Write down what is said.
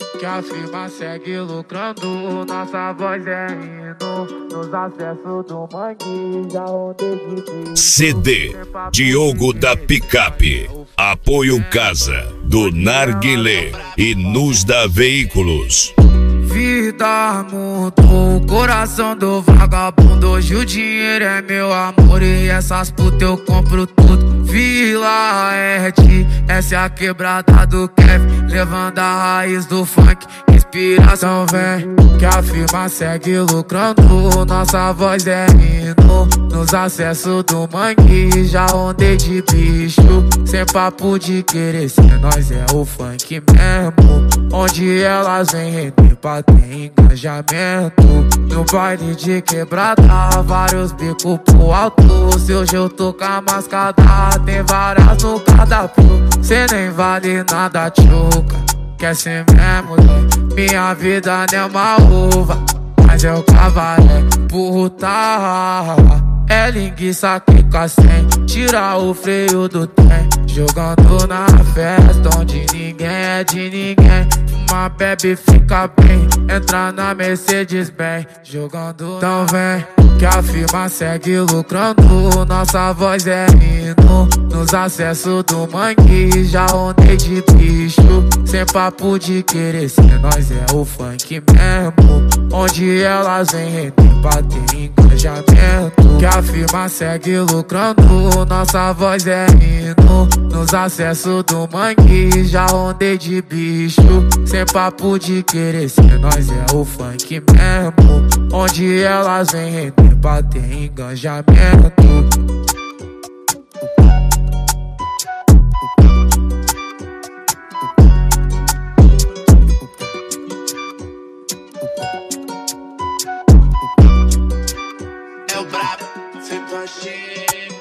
Que a firma segue lucrando, nossa voz é hino. Nos acessos do mangue, já onde de CD Diogo da Picape. Apoio Casa do Narguilé e Nos da Veículos. Vida mudou o coração do vagabundo. Hoje o dinheiro é meu amor e essas putas eu compro tudo. Vila Ed, essa é a quebrada do Kevin, levando a raiz do funk. Inspiração vem, que a firma segue lucrando, nossa voz é hino. Nos acessos do mangue, já ondei de bicho, sem papo de querer ser, nós é o funk mesmo. Onde elas vêm render pra ter engajamento. No baile de quebrada, vários bicos pro alto. Se hoje eu tô com a mascada, tem várias no cardápio. Cê nem vale nada, tchuca, quer ser mesmo, né? Minha vida não é uma uva, mas eu cavalé, puta. É linguiça que sem, tira o freio do trem, jogando na festa onde ninguém é de ninguém. Uma bebe fica bem, entra na Mercedes bem, jogando. Então vem, que a firma segue lucrando, nossa voz é hino. Nos acessos do mangue, já ondei de bicho, sem papo de querer ser, nós é o funk mesmo. Onde elas vêm render pra ter engajamento. Que a firma segue lucrando, nossa voz é hino. Nos acessos do mangue, já ondei de bicho, sem papo de querer ser, nós é o funk mesmo. Onde elas vêm render pra ter engajamento. É o brabo, sempre achei.